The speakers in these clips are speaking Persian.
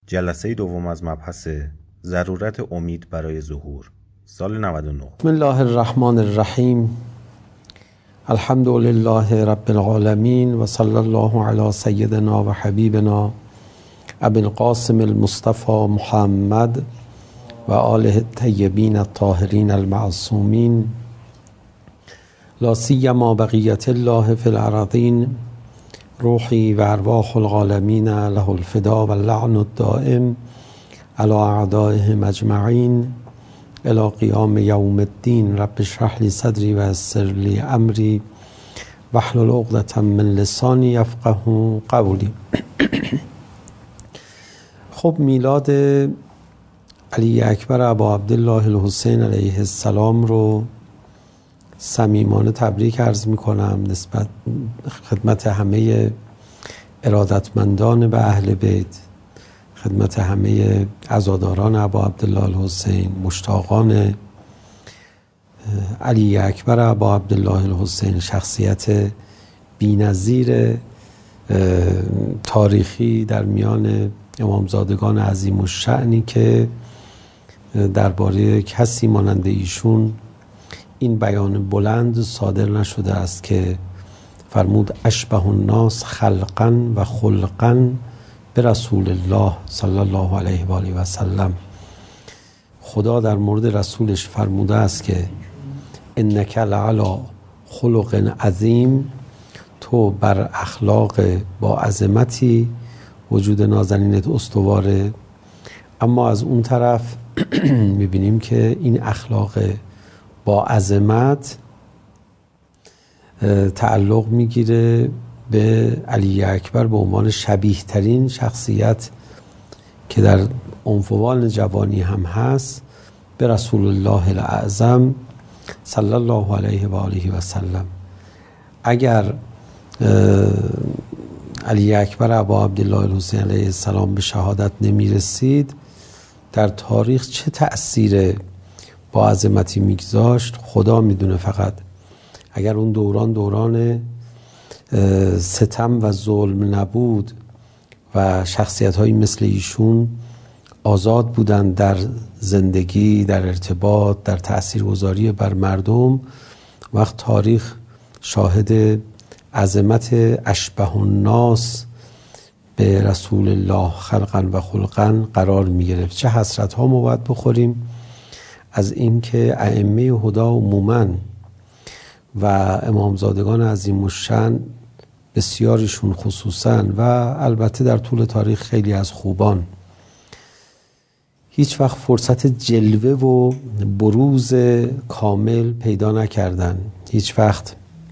جلسه دوم از مبحث ضرورت امید برای ظهور، سال 99. بسم الله الرحمن الرحیم. الحمد لله رب العالمین و صلی الله علی سیدنا و حبیبنا ابی القاسم المصطفى محمد و آله الطیبین الطاهرین المعصومین، لا سیما بقیت الله فی الارضین، روحی و ارواح العالمین له الفدا و اللعن الدائم علی اعدائهم اجمعین الی قیام یوم الدین. رب اشرح لی صدری و یسر لی امری واحلل عقدة من لسانی یفقهوا قولی. خب میلاد علی اکبر ابا عبدالله الحسین علیه السلام رو صمیمانه تبریک عرض میکنم نسبت خدمت همه ارادتمندان به اهل بیت، خدمت همه عزاداران ابا عبدالله الحسین، مشتاقان علی اکبر ابا عبدالله الحسین، شخصیت بی‌نظیر تاریخی در میان امامزادگان عظیم الشأنی که درباره کسی مانند ایشون این بیان بلند صادر نشده است که فرمود اشبه الناس خلقا و خلقا به رسول الله صلی الله علیه و آله و سلم. خدا در مورد رسولش فرموده است که انک لعلی خلق عظیم، تو بر اخلاق با عظمتی، وجود نازنینت استواره. اما از اون طرف میبینیم که این اخلاق با عظمت تعلق میگیره به علی اکبر به عنوان شبیه ترین شخصیت که در عنفوان جوانی هم هست به رسول الله الاعظم صلی الله علیه و آله و سلم. اگر علی اکبر ابا عبدالله الحسین علیه السلام به شهادت نمی رسید، در تاریخ چه تأثیر با عظمتی میگذاشت خدا میدونه. فقط اگر اون دوران ستم و ظلم نبود و شخصیت هایی مثل ایشون آزاد بودند در زندگی، در ارتباط، در تاثیرگذاری بر مردم، وقت تاریخ شاهد عظمت اشبه الناس به رسول الله خلقا و خلقا قرار می گرفت. چه حسرت ها ما باید بخوریم از این که ائمه هدا عموماً و امامزادگان عظیم الشأن بسیاریشون خصوصاً و البته در طول تاریخ خیلی از خوبان هیچ وقت فرصت جلوه و بروز کامل پیدا نکردن. هیچ وقت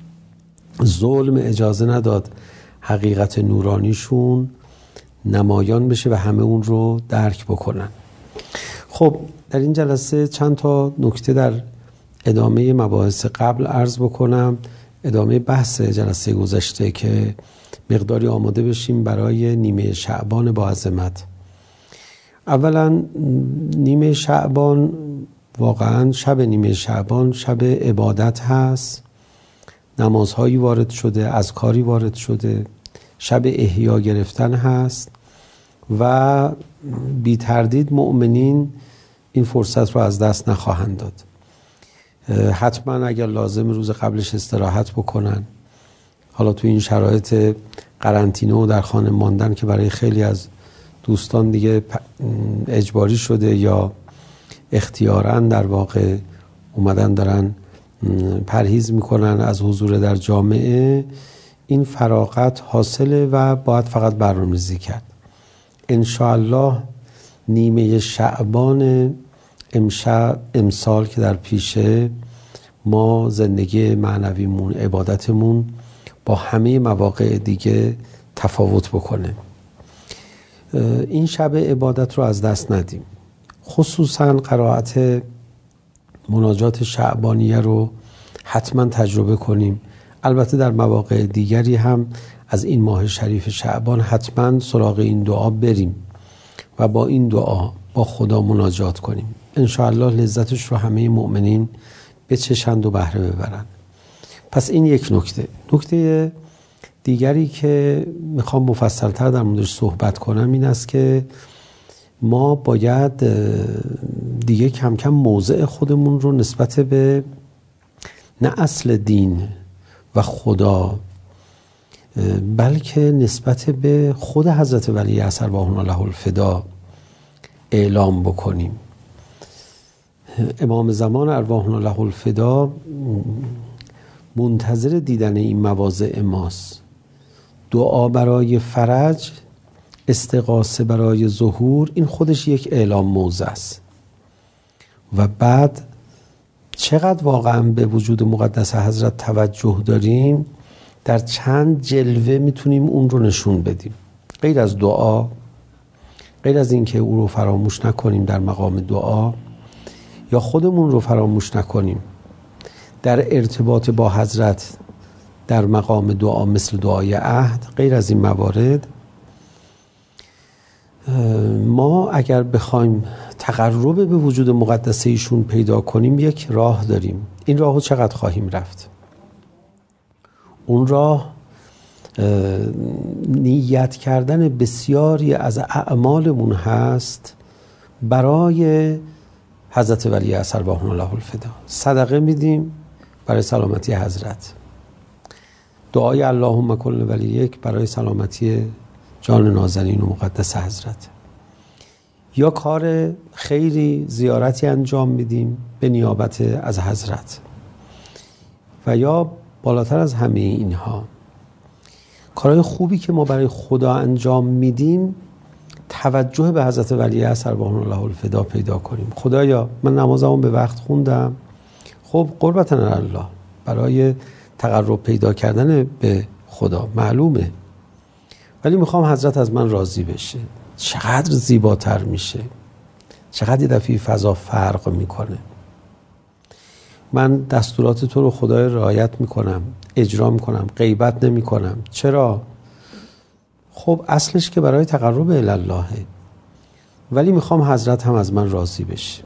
ظلم اجازه نداد حقیقت نورانیشون نمایان بشه و همه اون رو درک بکنن. خب در این جلسه چند تا نکته در ادامه مباحث قبل عرض بکنم، ادامه بحث جلسه گذشته، که مقداری آماده بشیم برای نیمه شعبان با عظمت. اولا نیمه شعبان، واقعا شب نیمه شعبان شب عبادت هست، نمازهایی وارد شده، اذکاری وارد شده، شب احیا گرفتن هست و بی تردید مؤمنین این فرصت رو از دست نخواهند داد. حتما اگر لازم روز قبلش استراحت بکنن. حالا تو این شرایط قرنطینه و در خانه ماندن که برای خیلی از دوستان دیگه اجباری شده یا اختیاراً در واقع اومدن دارن پرهیز میکنن از حضور در جامعه، این فراغت حاصله و باید فقط برنامه‌ریزی کرد. انشاءالله نیمه شعبان امسال که در پیشه، ما زندگی معنویمون، عبادتمون با همه مواقع دیگه تفاوت بکنه. این شب عبادت رو از دست ندیم. خصوصا قرائت مناجات شعبانیه رو حتما تجربه کنیم. البته در مواقع دیگری هم از این ماه شریف شعبان حتما سراغ این دعا بریم و با این دعا با خدا مناجات کنیم. انشاءالله لذتش رو همه مؤمنین بچشند و بهره ببرن. پس این یک نکته. نکته دیگری که میخوام مفصل‌تر در موردش صحبت کنم این است که ما باید دیگه کم کم موضع خودمون رو نسبت به نه اصل دین و خدا، بلکه نسبت به خود حضرت ولی عصر ارواحنا له الفدا اعلام بکنیم. امام زمان ارواحنا له الفدا منتظر دیدن این مواضع ماست. دعا برای فرج، استغاثه برای ظهور، این خودش یک اعلام موضع است. و بعد چقدر واقعا به وجود مقدس حضرت توجه داریم، در چند جلوه میتونیم اون رو نشون بدیم. غیر از دعا، غیر از اینکه او رو فراموش نکنیم در مقام دعا، یا خودمون رو فراموش نکنیم در ارتباط با حضرت در مقام دعا مثل دعای عهد، غیر از این موارد ما اگر بخوایم تقرب به وجود مقدس ایشون پیدا کنیم یک راه داریم. این راهو چقدر خواهیم رفت؟ اون راه نیت کردن بسیاری از اعمالمون هست برای حضرت ولی عصر ارواحنا له الفدا. صدقه میدیم برای سلامتی حضرت، دعای اللهم کل ولی یک برای سلامتی جان نازنین و مقدس حضرت، یا کار خیری زیارتی انجام میدیم به نیابت از حضرت، و یا بالاتر از همه اینها کارهای خوبی که ما برای خدا انجام میدیم توجه به حضرت ولی عصر ارواحنا له الفدا پیدا کنیم. خدایا من نمازمو به وقت خوندم، خب قربتن الله، برای تقرب پیدا کردن به خدا معلومه، ولی میخوام حضرت از من راضی بشه. چقدر زیباتر میشه، چقدر یه دفعه فضا فرق میکنه. من دستورات تو رو خدای رعایت میکنم، اجرا میکنم، غیبت نمیکنم. چرا؟ خب اصلش که برای تقرب الی اللهه، ولی میخوام حضرت هم از من راضی بشه.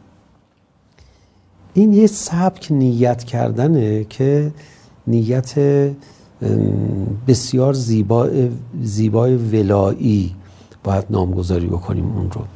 این یه سبک نیت کردنه که نیت بسیار زیبای ولایی باید نامگذاری بکنیم اون رو.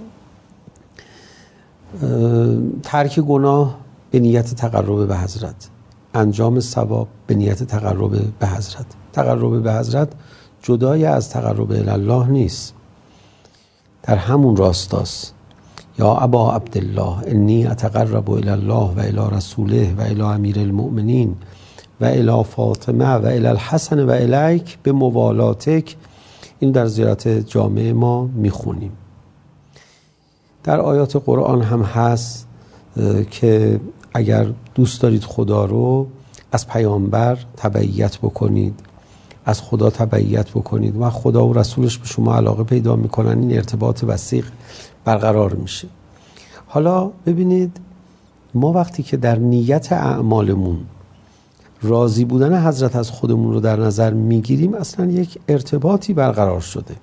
ترک گناه به نیت تقرب به حضرت، انجام ثواب به نیت تقرب به حضرت. تقرب به حضرت جدای از تقرب الی الله نیست، در همون راستاست. یا ابا عبدالله انی اتقرب الی الله و الی رسوله و الی امیر المؤمنین و الی فاطمه و الی الحسن و الیک به موالاتک. این در زیارت جامع ما میخونیم. در آیات قرآن هم هست که اگر دوست دارید خدا رو، از پیامبر تبعیت بکنید، از خدا تبعیت بکنید و خدا و رسولش به شما علاقه پیدا میکنن. این ارتباط وثیق برقرار میشه. حالا ببینید، ما وقتی که در نیت اعمالمون راضی بودن حضرت از خودمون رو در نظر میگیریم، اصلا یک ارتباطی برقرار شده.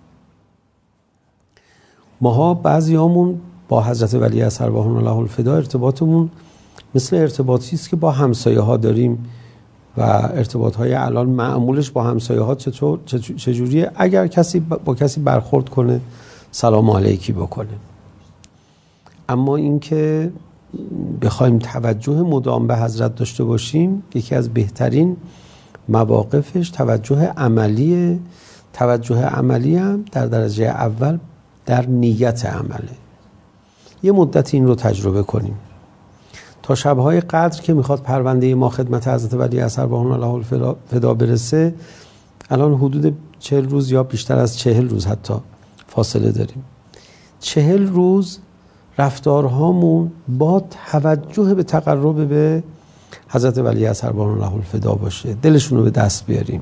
ماها بعضیامون با حضرت ولی عصر ارواحنا له الفدا ارتباطمون مثل ارتباطی است که با همسایه ها داریم و ارتباط های الان معمولش با همسایه ها چجوریه؟ اگر کسی با کسی برخورد کنه سلام علیکی بکنه. اما اینکه بخوایم توجه مدام به حضرت داشته باشیم، یکی از بهترین مواقفش توجه عملیه. توجه عملی هم در درجه اول در نیت عمله. یه مدت این رو تجربه کنیم تا شبهای قدر که میخواد پرونده ما خدمت حضرت ولی عصر ارواحنا له الفدا برسه، الان حدود 40 روز یا بیشتر از 40 روز حتی فاصله داریم. 40 روز رفتارهامون با توجه به تقرب به حضرت ولی عصر ارواحنا له الفدا باشه، دلشون رو به دست بیاریم.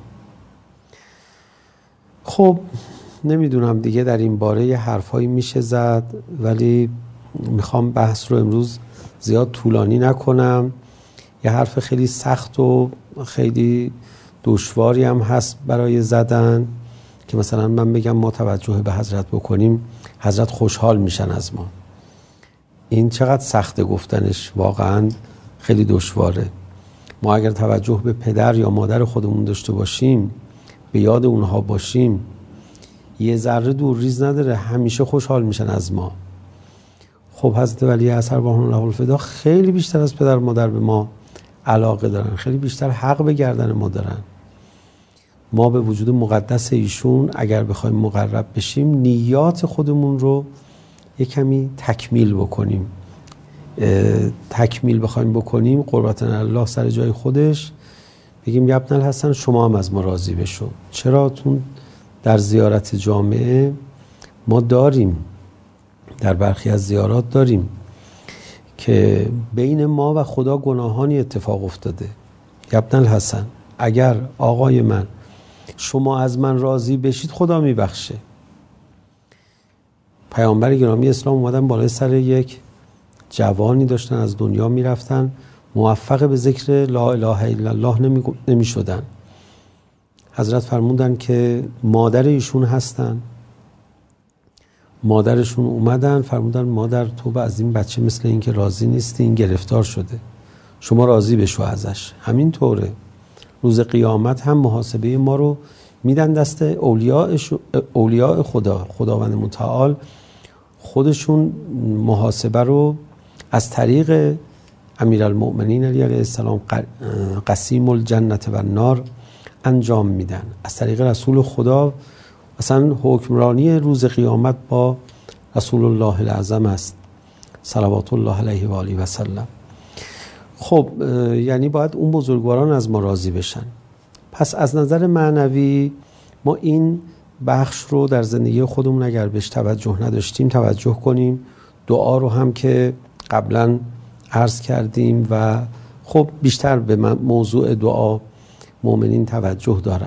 خب نمیدونم دیگه در این باره یه حرفایی میشه زد، ولی میخوام بحث رو امروز زیاد طولانی نکنم. یه حرف خیلی سخت و خیلی دشواری هم هست برای زدن، که مثلا من بگم ما توجه به حضرت بکنیم حضرت خوشحال میشن از ما. این چقدر سخته گفتنش، واقعا خیلی دشواره. ما اگر توجه به پدر یا مادر خودمون داشته باشیم، به یاد اونها باشیم، یه ذره دور ریز نداره، همیشه خوشحال میشن از ما. خب حضرت ولی اثر ارواح الله الفدا خیلی بیشتر از پدر مادر به ما علاقه دارن، خیلی بیشتر حق به گردن ما دارن. ما به وجود مقدس ایشون اگر بخوایم مقرب بشیم، نیات خودمون رو یک کمی تکمیل بکنیم. تکمیل بخوایم بکنیم، قربتنا الله سر جای خودش، بگیم یا ابن الحسن شما هم از ما راضی بشو. چرا؟ تون در زیارت جامعه ما داریم، در برخی از زیارات داریم که بین ما و خدا گناهانی اتفاق افتاده. یا ابن الحسن اگر آقای من شما از من راضی بشید خدا میبخشه. پیامبر گرامی اسلام اومدن بالای سر یک جوانی داشتن از دنیا میرفتن، موفق به ذکر لا اله الا الله نمی شدن. حضرت فرمودن که مادر ایشون هستن. مادرشون اومدن فرمودن مادر تو از این بچه مثل این که راضی نیستی، این گرفتار شده، شما راضی بشو ازش. همین طوره روز قیامت هم محاسبه ما رو میدن دست اولیاء خداوند متعال. خودشون محاسبه رو از طریق امیرالمؤمنین علی علیه السلام قسیم الجنة و النار انجام میدن. از طریق رسول خدا مثلا حکمرانی روز قیامت با رسول الله الاعظم است صلوات الله علیه و آله و سلم. خب یعنی باید اون بزرگواران از ما راضی بشن. پس از نظر معنوی ما این بخش رو در زندگی خودمون اگر بهش توجه نداشتیم توجه کنیم. دعا رو هم که قبلا عرض کردیم و خب بیشتر به موضوع دعا مؤمنین توجه دارن.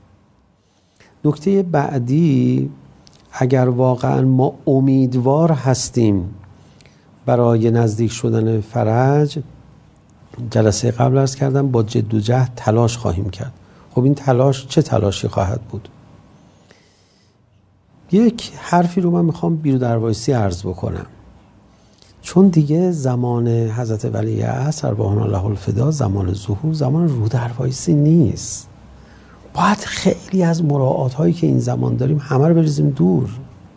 نکته بعدی، اگر واقعا ما امیدوار هستیم برای نزدیک شدن فرج، جلسه قبل عرض کردم با جد و جهد تلاش خواهیم کرد. خب این تلاش چه تلاشی خواهد بود؟ یک حرفی رو من میخوام بیرودروایسی عرض بکنم، چون دیگه زمان حضرت ولی اصر ارواح الله الفدا، زمان ظهور، زمان رودروایسی نیست. باید خیلی از مراعات هایی که این زمان داریم همه رو بریزیم دور.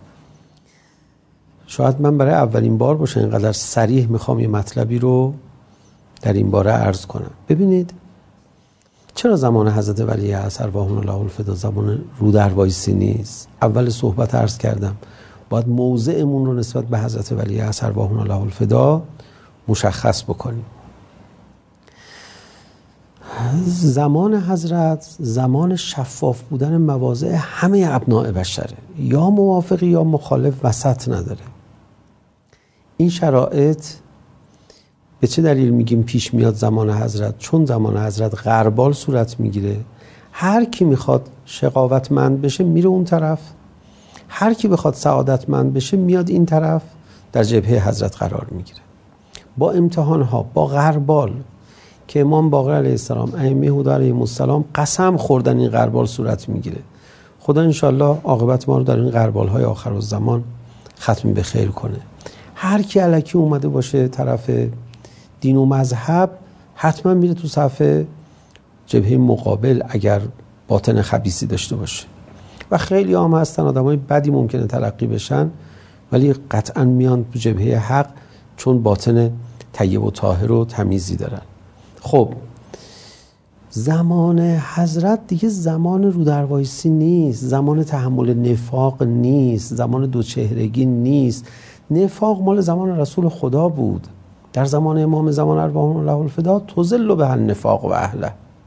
شاید من برای اولین بار باشه اینقدر صریح میخوام یه مطلبی رو در این باره عرض کنم. ببینید چرا زمان حضرت ولی اصر ارواح الله الفدا زمان رودروایسی نیست؟ اول صحبت عرض کردم باید موضعمون رو نسبت به حضرت ولی اصر ارواح الله الفدا مشخص بکنیم. زمان حضرت زمان شفاف بودن مواضع همه ابناء بشره، یا موافقی یا مخالف، وسط نداره. این شرایط به چه دلیل میگیم پیش میاد زمان حضرت؟ چون زمان حضرت غربال صورت میگیره. هر کی میخواد شقاوتمند بشه میره اون طرف، هر کی بخواد سعادتمند بشه میاد این طرف، در جبهه حضرت قرار میگیره. با امتحانها، با غربال که امام باقر علیه السلام، ائمه هدی علیهم السلام قسم خوردن این غربال صورت میگیره. خدا انشالله عاقبت ما رو در این غربال‌های آخر الزمان ختم به خیر کنه. هر کی الکی اومده باشه طرف دین و مذهب حتما میره تو صف جبهه مقابل اگر باطن خبیثی داشته باشه. و خیلی هم هستن آدمای بدی ممکنه تلقی بشن ولی قطعا میان تو جبهه حق چون باطن طیب و طاهر و تمیزی دارن. خب زمان حضرت دیگه زمان رودروایسی نیست، زمان تحمل نفاق نیست، زمان دوچهرگی نیست. نفاق مال زمان رسول خدا بود. در زمان امام زمان ارواح الله الفدا تذل به النفاق و اهله.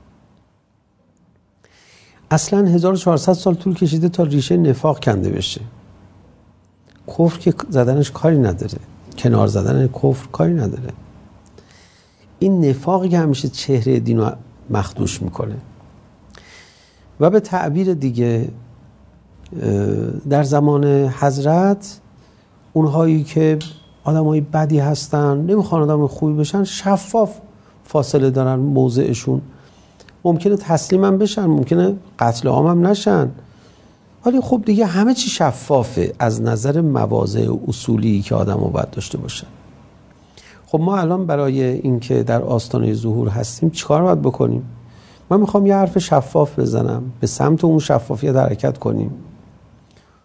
اصلا 1400 سال طول کشیده تا ریشه نفاق کنده بشه. کفر که زدنش کاری نداره، کنار زدن کفر کاری نداره. این نفاقی که همیشه چهره دین رو مخدوش میکنه. و به تعبیر دیگه در زمان حضرت اونهایی که آدمای بدی هستن نمیخوان آدم خوبی بشن، شفاف فاصله دارن موضعشون. ممکنه تسلیم هم بشن، ممکنه قتل عام هم نشن، ولی خب دیگه همه چی شفافه از نظر مواضع اصولی که آدم ها باید داشته باشن. خب ما الان برای اینکه در آستانه ظهور هستیم چیکار باید بکنیم؟ من میخوام یه حرف شفاف بزنم، به سمت اون شفافیت حرکت کنیم.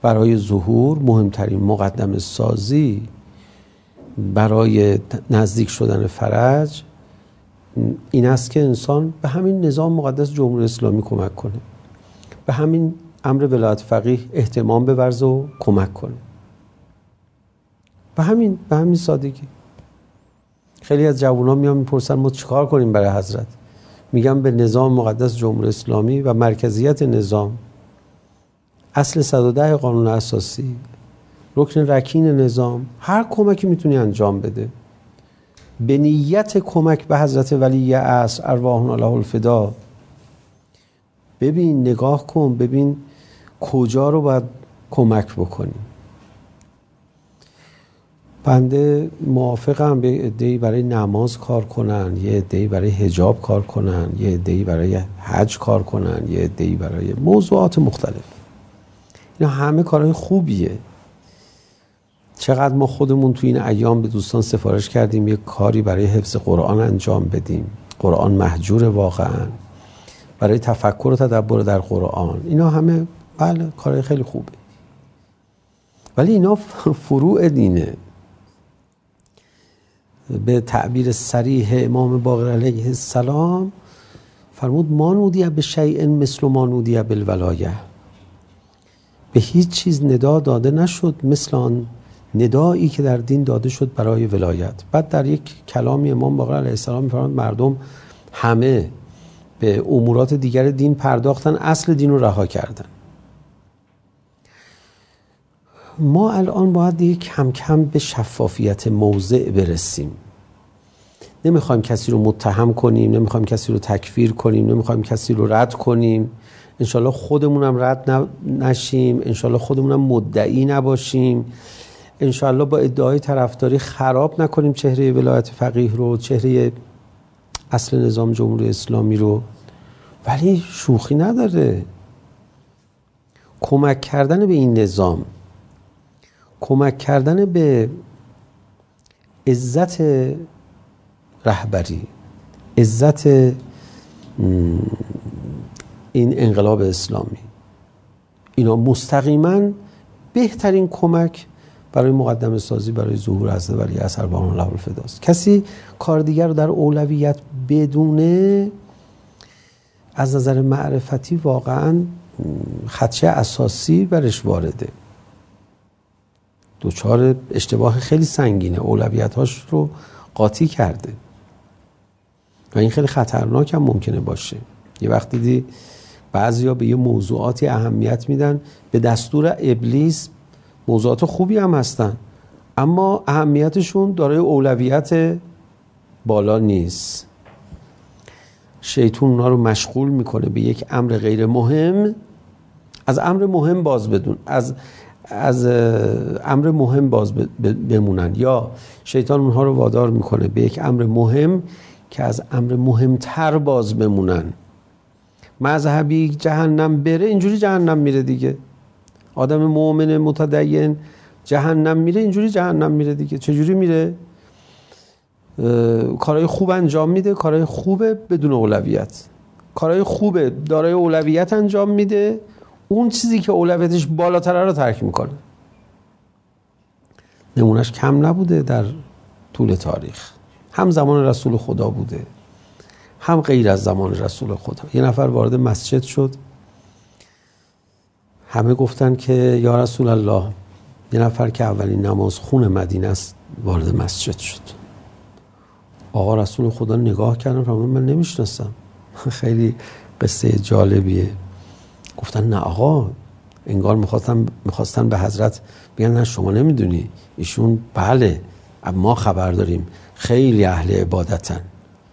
برای ظهور، مهمترین مقدمه سازی برای نزدیک شدن فرج این است که انسان به همین نظام مقدس جمهوری اسلامی کمک کنه، به همین امر ولایت فقیه اهتمام بورزه و کمک کنه. به همین سادگی. خیلی از جوانان میان میپرسن ما چیکار کنیم برای حضرت؟ میگم به نظام مقدس جمهوری اسلامی و مرکزیت نظام، اصل 110 قانون اساسی، رکن رکین نظام، هر کمکی میتونی انجام بده به نیت کمک به حضرت ولی عصر ارواحنا له الفدا. ببین، نگاه کن، ببین کجا رو باید کمک بکنی. بنده موافقم به عده‌ای برای نماز کار کنن، یه عده‌ای برای حجاب کار کنن، یه عده‌ای برای حج کار کنن، یه عده‌ای برای موضوعات مختلف. اینا همه کارهای خوبیه. چقدر ما خودمون تو این ایام به دوستان سفارش کردیم یه کاری برای حفظ قرآن انجام بدیم. قرآن مهجور واقعا، برای تفکر و تدبر در قرآن. اینا همه بله کارهای خیلی خوبه، ولی اینا فروع دینه. به تعبیر صریح امام باقر علیه السلام فرمود ما نودی به شیء مثل ما نودی بالولایه. به هیچ چیز ندا داده نشد مثل آن ندایی که در دین داده شد برای ولایت. بعد در یک کلامی امام باقر علیه السلام می‌فرماید مردم همه به امورات دیگر دین پرداختن، اصل دین رو رها کردن. ما الان باید کم کم به شفافیت موضع برسیم. نمیخوایم کسی رو متهم کنیم، نمیخوایم کسی رو تکفیر کنیم، نمیخوایم کسی رو رد کنیم. انشالله خودمونم رد نشیم، انشالله خودمونم مدعی نباشیم، انشالله با ادعای طرفداری خراب نکنیم چهره ولایت فقیه رو، چهره اصل نظام جمهوری اسلامی رو. ولی شوخی نداره. کمک کردن به این نظام، کمک کردن به عزت رهبری، عزت این انقلاب اسلامی، اینا مستقیما بهترین کمک برای مقدمه سازی برای ظهور حضرت ولی عصر ارواحنا له الفدا است. کسی کار دیگر رو در اولویت بدونه از نظر معرفتی واقعا خدشه اساسی برش وارده، دوچار اشتباه خیلی سنگینه، اولویت‌هاش رو قاطی کرده و این خیلی خطرناک هم ممکنه باشه. یه وقت دیدی بعضیا به یه موضوعاتی اهمیت میدن، به دستور ابلیس موضوعات خوبی هم هستن اما اهمیتشون دارای اولویت بالا نیست. شیطان اونا رو مشغول میکنه به یک امر غیر مهم، از امر مهم باز بدون، از امر مهم باز بمونن، یا شیطان اونها رو وادار میکنه به یک امر مهم که از امر مهمتر باز بمونن. مذهبی جهنم بره اینجوری جهنم میره دیگه، آدم مؤمن متدین جهنم میره اینجوری جهنم میره دیگه. چجوری میره؟ کارهای خوب انجام میده، کارهای خوبه بدون اولویت، کارهای خوبه دارای اولویت انجام میده، اون چیزی که اولویتش بالاتره رو ترک میکنه. نمونهش کم نبوده در طول تاریخ، هم زمان رسول خدا بوده هم غیر از زمان رسول خدا. یه نفر وارد مسجد شد، همه گفتن که یا رسول الله، یه نفر که اولین نماز خون مدینه است وارد مسجد شد. آقا رسول خدا نگاه کردن فرمودن من نمیشناسم. خیلی قصه جالبیه. گفتن نه آقا، انگار میخواستن به حضرت بگن نه شما نمیدونی ایشون بله ما خبر داریم خیلی اهل عبادتن.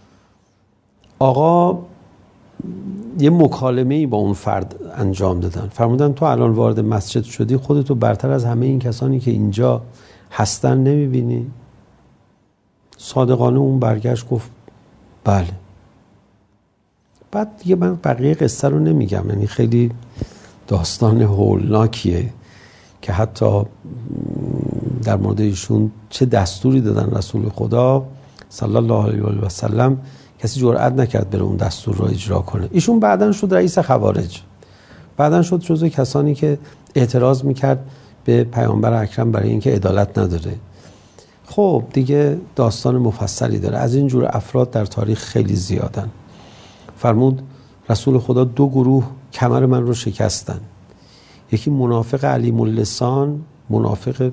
آقا یه مکالمه‌ای با اون فرد انجام دادن، فرمودن تو الان وارد مسجد شدی، خودتو برتر از همه این کسانی که اینجا هستن نمیبینی؟ صادقانه اون برگشت گفت بله. بعد دیگه من بقیه قصه رو نمیگم، یعنی خیلی داستان هولناکیه که حتی در مورد ایشون چه دستوری دادن رسول خدا صلی الله علیه و سلم، کسی جرئت نکرد بره اون دستور رو اجرا کنه. ایشون بعدن شد رئیس خوارج، بعدن شد جزو کسانی که اعتراض میکرد به پیامبر اکرم برای اینکه عدالت نداره. خب دیگه داستان مفصلی داره. از این جور افراد در تاریخ خیلی زیادن. فرمود رسول خدا 2 گروه کمر من رو شکستن. یکی منافق علیم اللسان، منافق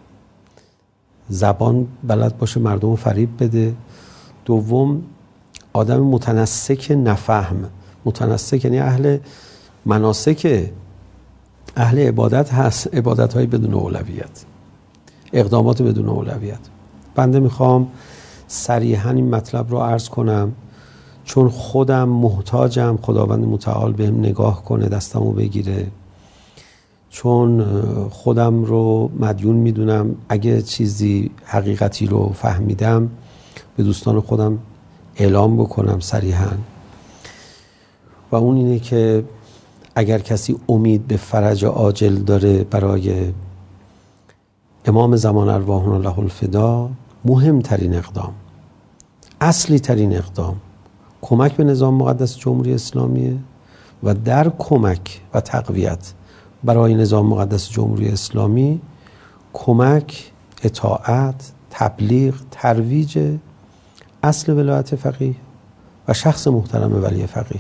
زبان بلد باشه مردم رو فریب بده. دوم آدم متنسک نفهم. متنسک یعنی اهل مناسک، اهل عبادت هست، عبادت‌های بدون اولویت، اقدامات بدون اولویت. بنده میخوام صریحاً این مطلب رو عرض کنم چون خودم محتاجم خداوند متعال بهم نگاه کنه، دستمو بگیره، چون خودم رو مدیون میدونم اگه چیزی حقیقتی رو فهمیدم به دوستان خودم اعلام بکنم صریحاً. و اون اینه که اگر کسی امید به فرج عاجل داره برای امام زمان ارواحنا له الفدا، مهمترین اقدام، اصلی ترین اقدام کمک به نظام مقدس جمهوری اسلامیه و در کمک و تقویت برای نظام مقدس جمهوری اسلامی کمک، اطاعت، تبلیغ، ترویج اصل ولایت فقیه و شخص محترم ولی فقیه.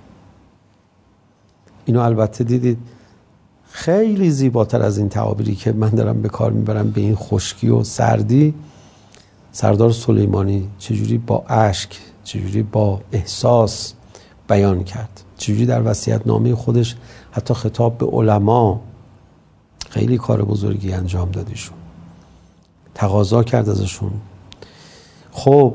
اینو البته دیدید خیلی زیباتر از این تعابیری که من دارم به کار میبرم به این خشکی و سردی، سردار سلیمانی چجوری با اشک، چجوری با احساس بیان کرد، چجوری در وصیت‌نامه خودش حتی خطاب به علما، خیلی کار بزرگی انجام دادیشون، تقاضا کرد ازشون. خب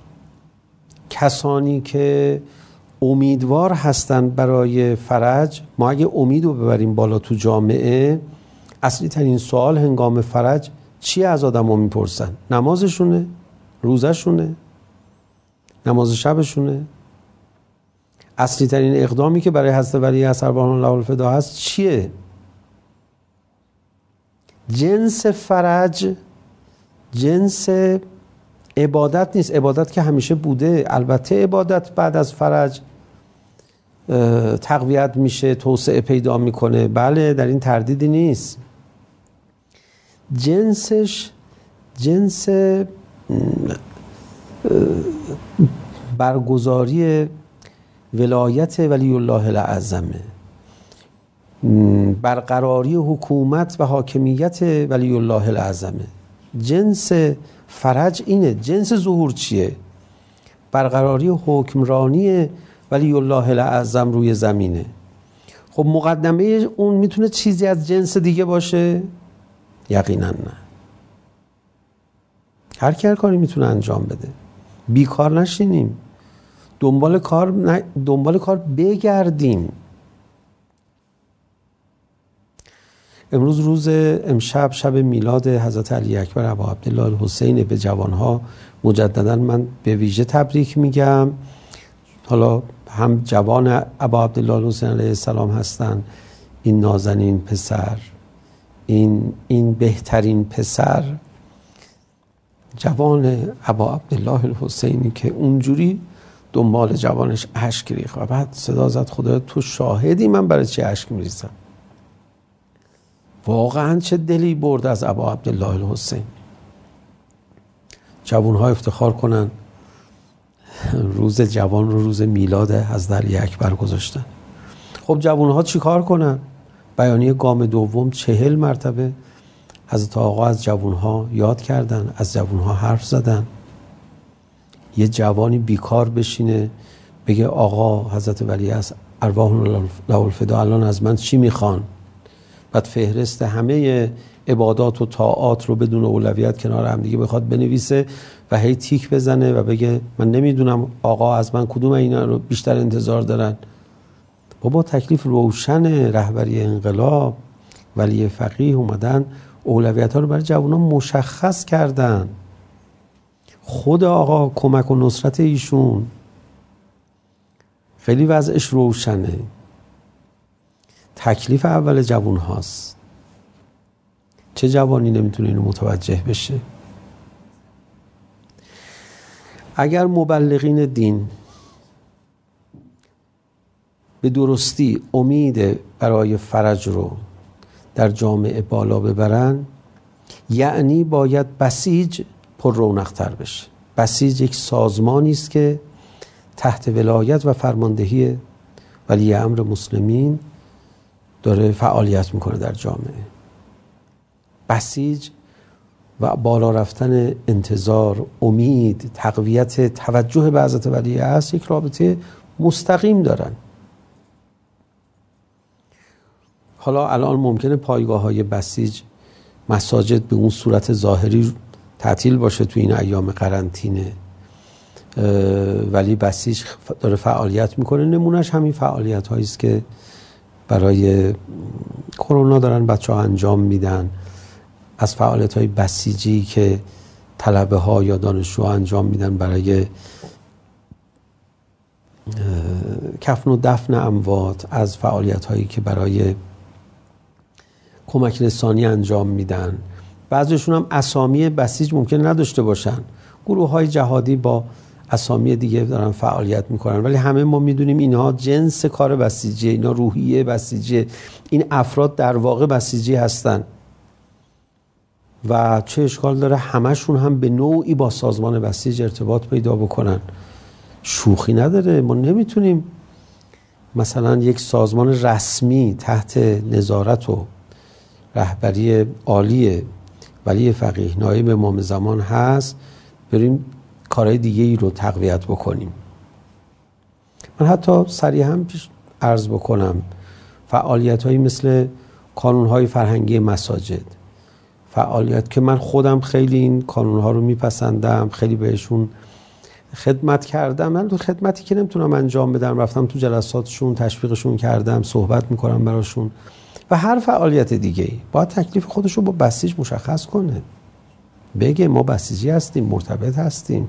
کسانی که امیدوار هستن برای فرج، ما اگه امید رو ببریم بالا تو جامعه، اصلی ترین سوال هنگام فرج چی از آدم ها میپرسن؟ نمازشونه؟ روزشونه؟ نماز شبشونه؟ اصلی ترین اقدامی که برای حضرت ولی ارواحنا له الفدا هست چیه؟ جنس فرج جنس عبادت نیست. عبادت که همیشه بوده، البته عبادت بعد از فرج تقویت میشه، توسعه پیدا میکنه، بله در این تردیدی نیست. جنسش جنس برگزاری ولایت ولی الله الاعظمه، برقراری حکومت و حاکمیت ولی الله الاعظمه. جنس فرج اینه. جنس ظهور چیه؟ برقراری حکمرانی ولی الله الاعظم روی زمینه. خب مقدمه اون میتونه چیزی از جنس دیگه باشه؟ یقینا نه. هر کی هر کاری میتونه انجام بده. بیکار نشینیم، دنبال کار بگردیم. امروز امشب شب میلاد حضرت علی اکبر ابا عبدالله الحسین. به جوانها مجددا من به ویژه تبریک میگم. حالا هم جوان ابا عبدالله الحسین علیه السلام هستن، این نازنین پسر، این بهترین پسر، جوان ابا عبدالله الحسینی که اونجوری دنبال جوانش اشک ریخت و بعد صدا زد خدا تو شاهدی من برای چی اشک میریزم. واقعا چه دلی برد از ابا عبدالله الحسین. جوانها افتخار کنن روز جوان رو روز میلاد حضرت علی اکبر گذاشتن. خب جوانها چی کار کنن؟ بیانیه گام دوم 40 مرتبه حضرت آقا از جوانها یاد کردن، از جوانها حرف زدن. یه جوانی بیکار بشینه بگه آقا حضرت ولی ارواحنا له الفدا الان از من چی میخوان؟ بعد فهرست همه عبادات و طاعات رو بدون اولویت کنار هم دیگه بخواد بنویسه و هی تیک بزنه و بگه من نمیدونم آقا از من کدوم اینا رو بیشتر انتظار دارن. بابا تکلیف روشن. رهبری انقلاب، ولی فقیه اومدن اولویت ها رو برای جوانان مشخص کردن. خود آقا کمک و نصرت ایشون خیلی وضعش روشنه. تکلیف اول جوان هاست. چه جوانی نمیتونه اینو متوجه بشه؟ اگر مبلغین دین به درستی امید برای فرج رو در جامعه بالا ببرن، یعنی باید بسیج پر رونق‌تر بشه. بسیج یک سازمانی است که تحت ولایت و فرماندهی ولی امر مسلمین داره فعالیت میکنه در جامعه. بسیج و بالا رفتن انتظار، امید، تقویت توجه به حضرت ولی عصر یک رابطه مستقیم دارن. حالا الان ممکنه پایگاه‌های بسیج، مساجد به اون صورت ظاهری تعطیل باشه تو این ایام قرنطینه، ولی بسیج داره فعالیت میکنه. نمونهش همین فعالیت هایی است که برای کرونا دارن بچه‌ها انجام میدن. از فعالیت های بسیجی که طلبه ها یا دانشجوها انجام میدن برای کفن و دفن اموات، از فعالیت هایی که برای کمک رسانی انجام میدن. بعضیشون هم اسامی بسیج ممکن نداشته باشن، گروه های جهادی با اسامی دیگه دارن فعالیت میکنن، ولی همه ما میدونیم اینها جنس کار بسیجی، اینا روحیه بسیجی، این افراد در واقع بسیجی هستن و چه اشکال داره همشون هم به نوعی با سازمان بسیج ارتباط پیدا بکنن. شوخی نداره. ما نمیتونیم مثلا یک سازمان رسمی تحت نظارت و رهبری عالی ولی فقیه نایب امام زمان هست بریم کارهای دیگه ای رو تقویت بکنیم. من حتی صریحاً عرض بکنم فعالیت هایی مثل کانون های فرهنگی مساجد، فعالیت که من خودم خیلی این کانون ها رو میپسندم، خیلی بهشون خدمت کردم. من تو خدمتی که نمیتونم انجام بدم رفتم تو جلساتشون، تشویقشون کردم، صحبت میکنم براشون. و هر فعالیت دیگه ای باید تکلیف خودش رو با بسیج مشخص کنه، بگه ما بسیجی هستیم، مرتبط هستیم.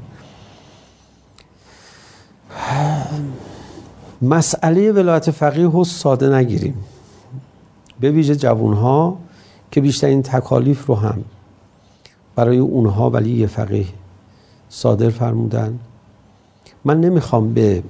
مسئله ولایت فقیه رو ساده نگیریم، به ویژه جوانها که بیشترین تکالیف رو هم برای اونها ولی فقیه صادر فرمودن. من نمیخوام به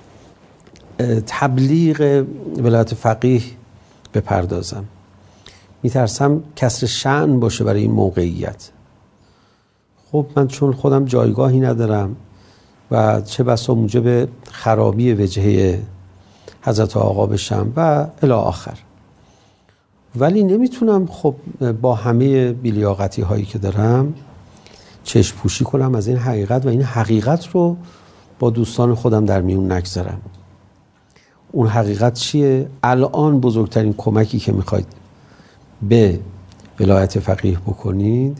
تبلیغ ولایت فقیه بپردازم، میترسم کسر شأن باشه برای این موقعیت. خب من چون خودم جایگاهی ندارم و چه بسا موجب خرابی وجهه حضرت آقا بشم و الی آخر، ولی نمیتونم خب با همه بی‌لیاقتی هایی که دارم چشم پوشی کنم از این حقیقت و این حقیقت رو با دوستان خودم در میون نگذارم. اون حقیقت چیه؟ الان بزرگترین کمکی که میخواید به ولایت فقیه بکنید،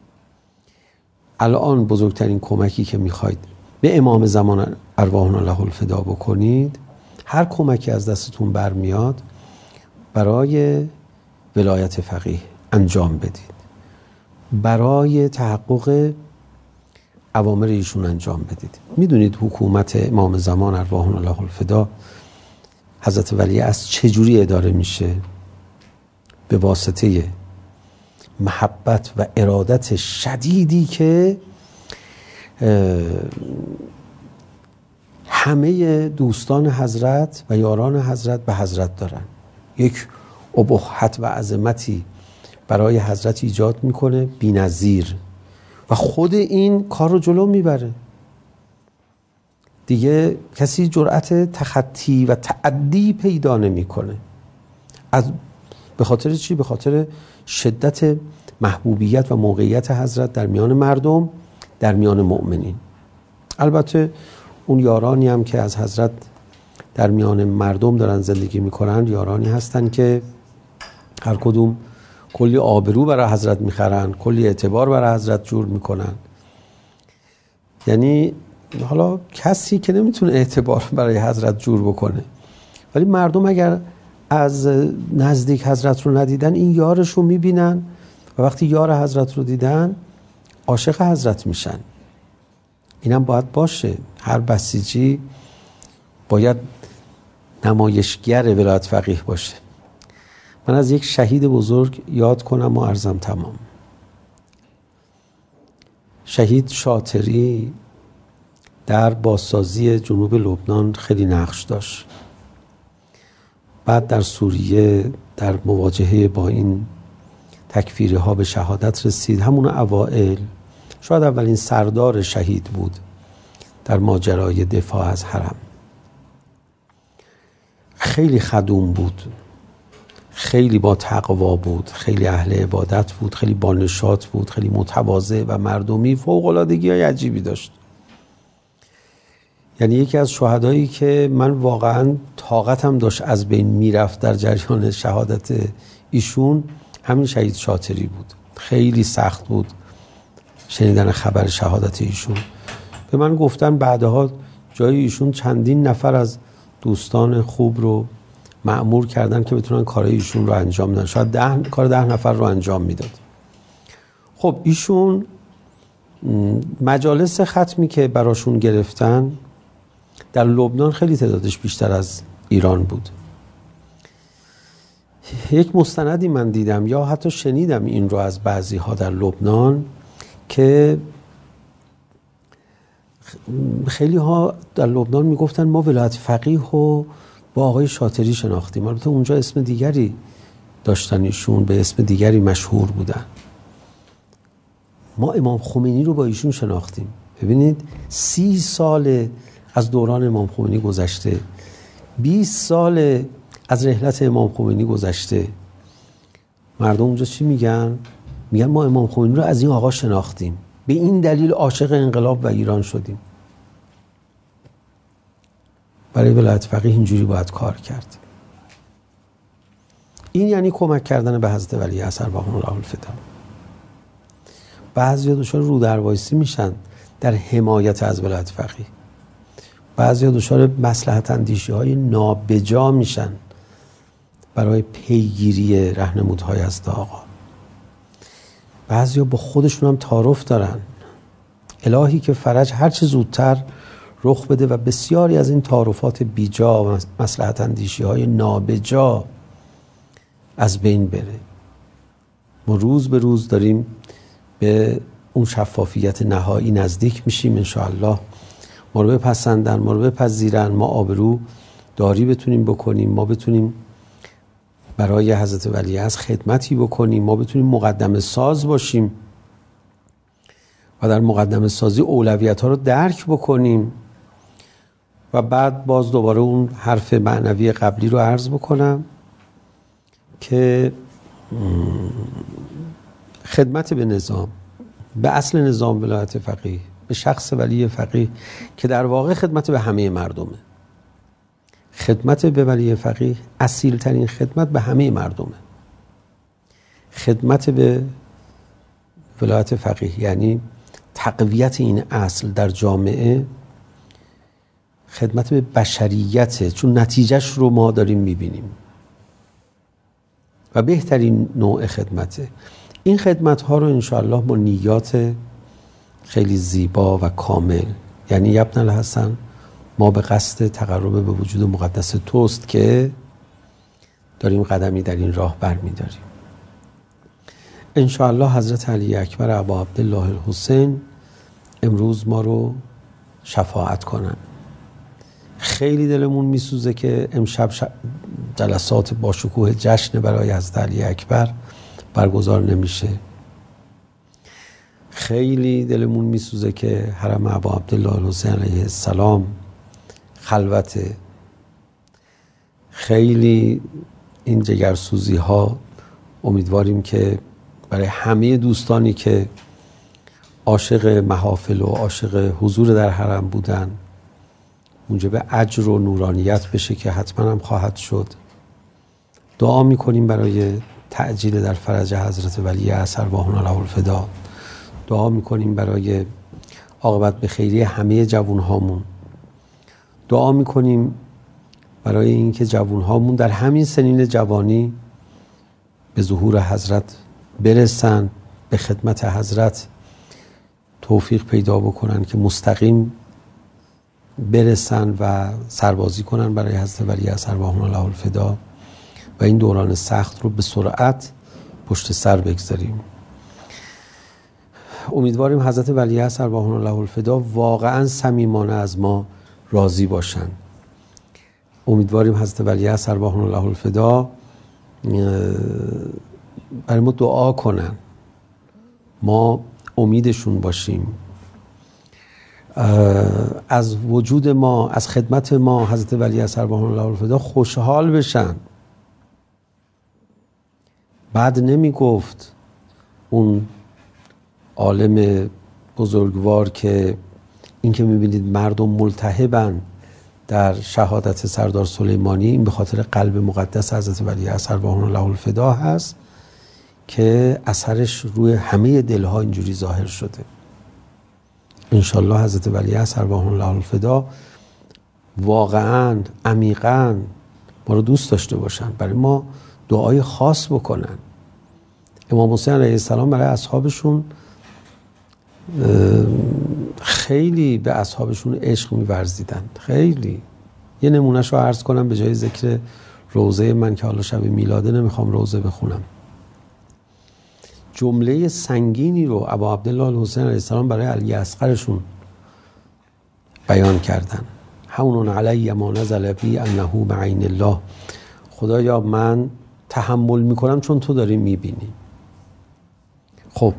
الان بزرگترین کمکی که میخواید به امام زمان ارواحنا له الفدا بکنید، هر کمکی از دستتون برمیاد برای ولایت فقیه انجام بدید، برای تحقق اوامر ایشون انجام بدید. میدونید حکومت امام زمان ارواحنا له الفدا حضرت ولی عصر چجوری اداره میشه؟ به واسطه محبت و ارادت شدیدی که همه دوستان حضرت و یاران حضرت به حضرت دارن. یک ابهت و عظمتی برای حضرت ایجاد میکنه بی‌نظیر و خود این کار رو جلو میبره. دیگه کسی جرأت تخطی و تعدی پیدا نمیکنه. به خاطر چی؟ به خاطر شدت محبوبیت و موقعیت حضرت در میان مردم، در میان مؤمنین. البته اون یارانی هم که از حضرت در میان مردم دارن زندگی میکنن یارانی هستن که هر کدوم کلی آبرو برای حضرت میخرن، کلی اعتبار برای حضرت جور میکنن. یعنی حالا کسی که نمیتونه اعتبار برای حضرت جور بکنه، ولی مردم اگر از نزدیک حضرت رو ندیدن این یارش رو میبینن و وقتی یار حضرت رو دیدن عاشق حضرت میشن. اینم باید باشه. هر بسیجی باید نمایشگر ولایت فقیه باشه. من از یک شهید بزرگ یاد کنم و عرضم تمام. شهید شاطری در بازسازی جنوب لبنان خیلی نقش داشت. بعد در سوریه در مواجهه با این تکفیری ها به شهادت رسید. همون اوائل شاید اولین سردار شهید بود در ماجرای دفاع از حرم. خیلی خدوم بود، خیلی با تقوا بود، خیلی اهل عبادت بود، خیلی با نشاط بود، خیلی متواضع و مردمی فوق‌العادگی‌های عجیبی داشت. یعنی یکی از شهدایی که من واقعا طاقتم داشت از بین میرفت در جریان شهادت ایشون همین شهید شاطری بود. خیلی سخت بود شنیدن خبر شهادت ایشون. به من گفتن بعدها جای ایشون چندین نفر از دوستان خوب رو مأمور کردن که بتونن کارهای ایشون رو انجام بدن. شاید 10 نفر رو انجام میداد. خب ایشون مجالس ختمی که براشون گرفتن در لبنان خیلی تعدادش بیشتر از ایران بود. یک مستندی من دیدم یا حتی شنیدم این رو از بعضی ها در لبنان که خیلی ها در لبنان میگفتن ما ولایت فقیه رو با آقای شاطری شناختیم. البته اونجا اسم دیگری داشتن، ایشون به اسم دیگری مشهور بودن. ما امام خمینی رو با ایشون شناختیم. ببینید 30 سال از دوران امام خمینی گذشته، 20 سال از رحلت امام خمینی گذشته. مردم اونجا چی میگن؟ میگن ما امام خمینی رو از این آقا شناختیم، به این دلیل عاشق انقلاب و ایران شدیم. برای ولایت فقیه اینجوری باید کار کرد. این یعنی کمک کردن به حضرت ولی اثر بهاء الله الفدا. بعضیا دچار رو در وایسی میشن در حمایت از ولایت فقیه، بعضیا دچار مصلحت اندیشی های نابجا میشن برای پیگیری راهنمودهای از آقا. بعضیا با خودشون هم تعارف دارن. الهی که فرج هر چه زودتر رخ بده و بسیاری از این تعارفات بیجا و مصلحت اندیشی های نابجا از بین بره. ما روز به روز داریم به اون شفافیت نهایی نزدیک میشیم. انشاءالله ما رو بپسندن، ما رو بپذیرن، ما آبرو داری بتونیم بکنیم، ما بتونیم برای حضرت ولی از خدمتی بکنیم، ما بتونیم مقدمه ساز باشیم و در مقدمه سازی اولویت ها رو درک بکنیم. و بعد باز دوباره اون حرف معنوی قبلی رو عرض بکنم که خدمت به نظام، به اصل نظام ولایت فقیه، به شخص ولی فقیه که در واقع خدمت به همه مردمه. خدمت به ولی فقیه اصیل ترین خدمت به همه مردمه. خدمت به ولایت فقیه یعنی تقویت این اصل در جامعه، خدمت به بشریته، چون نتیجهش رو ما داریم میبینیم و بهترین نوع خدمته. این خدمت ها رو انشاءالله با نیات خیلی زیبا و کامل، یعنی یبن الحسن ما به قصد تقرب به وجود مقدس توست که داریم قدمی در این راه برمی‌داریم. انشاءالله حضرت علی اکبر ابا عبدالله الحسین امروز ما رو شفاعت کنن. خیلی دلمون میسوزه که امشب جلسات با شکوه جشن برای حضرت علی اکبر برگزار نمیشه. خیلی دلمون میسوزه که حرم ابا عبدالله الحسین علیه السلام خلوته. خیلی این جگرسوزی ها امیدواریم که برای همه دوستانی که عاشق محافل و عاشق حضور در حرم بودن موجب اجر و نورانیت بشه که حتما هم خواهد شد. دعا میکنیم برای تعجیل در فرج حضرت ولی اثر بهاء الله الفدا. دعا میکنیم برای عاقبت به خیری همه جوانهامون. دعا میکنیم برای اینکه جوانهامون در همین سنین جوانی به ظهور حضرت برسن، به خدمت حضرت توفیق پیدا بکنن که مستقیم برسن و سربازی کنن برای حضرت ولی اثر بهاء الله الفدا و این دوران سخت رو به سرعت پشت سر بگذاریم. امیدواریم حضرت ولی اثر بهاء الله الفدا واقعا صمیمانه از ما راضی باشن. امیدواریم حضرت ولیعصر ارواح الله الفدا برای ما دعا کنن، ما امیدشون باشیم، از وجود ما، از خدمت ما حضرت ولیعصر ارواح الله الفدا خوشحال بشن. بعد نمی گفت اون عالم بزرگوار که این که میبینید مردم ملتهبن در شهادت سردار سلیمانی، این به خاطر قلب مقدس حضرت ولیعصر ارواح الله الفدا هست که اثرش روی همه دلها اینجوری ظاهر شده. انشالله حضرت ولیعصر ارواح الله الفدا واقعا عمیقا ما رو دوست داشته باشن، برای ما دعای خاص بکنن. امام حسین علیه السلام برای اصحابشون خیلی به اصحابشون عشق می‌ورزیدن، خیلی. یه نمونهشو عرض کنم به جای ذکر روضه من که حالا شب میلاده نمیخوام روضه بخونم. جمله سنگینی رو ابا عبدالله الحسین علیه السلام برای علی اصغرشون بیان کردن. هون علی ما نزل بی انه بعین الله. خدایا من تحمل میکنم چون تو داری میبینی. خب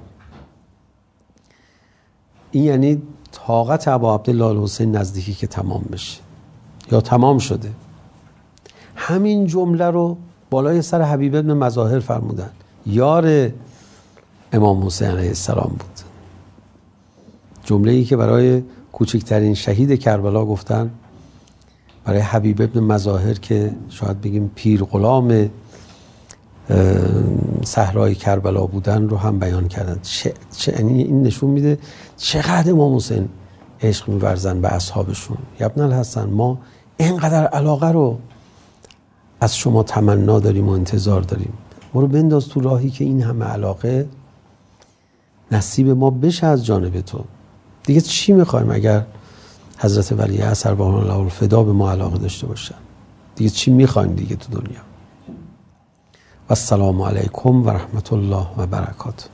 این یعنی طاقت ابا عبدالله الحسین نزدیکی که تمام بشه یا تمام شده. همین جمله رو بالای سر حبیب ابن مظاهر فرمودن، یار امام حسین علیه السلام بود. جمله‌ای که برای کوچکترین شهید کربلا گفتن، برای حبیب ابن مظاهر که شاید بگیم پیر غلام صحرای کربلا بودن رو هم بیان کردن. این نشون میده چقدر امام حسین عشق می‌ورزن به اصحابشون. ابن الحسن ما اینقدر علاقه رو از شما تمنا داریم و انتظار داریم، ما رو بنداز تو راهی که این همه علاقه نصیب ما بشه از جانب تو. دیگه چی میخوایم اگر حضرت ولیعصر ارواح الله الفدا به ما علاقه داشته باشن؟ دیگه چی میخوایم دیگه تو دنیا؟ و السلام علیکم و رحمت الله و برکاته.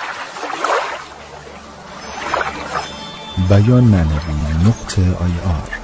بیان معنوی .ir